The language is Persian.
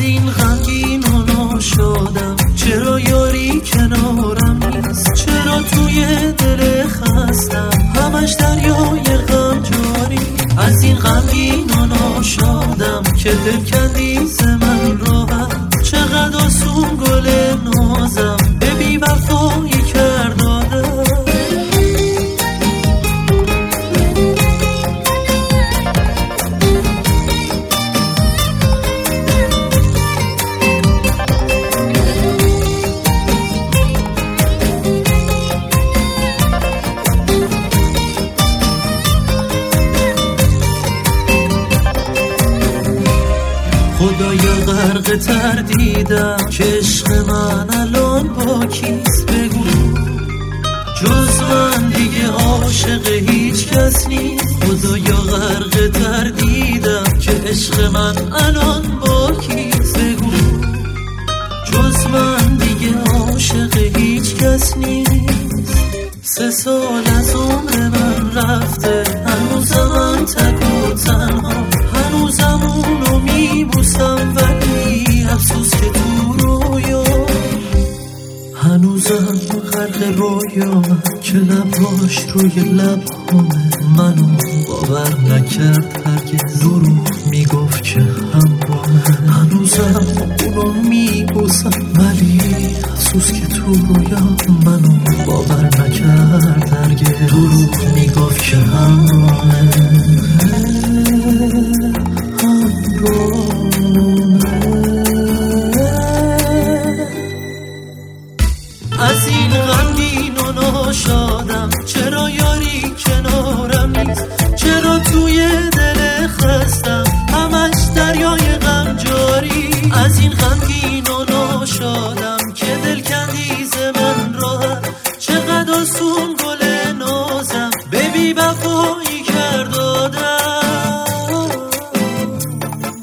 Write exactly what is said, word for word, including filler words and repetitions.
این غمگین و ناشادم، چرا یاری کنارم نیست، چرا توی دل خستم همش دریای غم جاری. از این غمگین و ناشادم که دل کندی ز من راحت، چقدر آسون گل نازم به بی وفایی کردادم. خدایا غرق تردیدم که عشق من الان با کیست، بگو جز من دیگه عاشق هیچ کس نیست. خدایا غرق تردیدم که عشق من الان با کیست، بگو جز من دیگه عاشق هیچ کس نیست. سه سال از عمر من رفته، هنوزم من تک و تنها، هنوزم اونو میبوسم ولی افسوس که تو رویا، هنوزم غرق رویام که لباش روی لبامه. منو باور نکرد هرگز، دروغ میگفت که همراهه. هنوزم اونو میبوسم ولی افسوس که تو رویام، منو باور نکرد هرگز، دروغ میگفت که همراهه. از این غمگین و ناشادم، چرا یاری کنارم نیست، چرا توی دل خستم همش دریای غم جاری. از این غمگین و ناشادم که دل کندی ز من راحت، چقدر آسون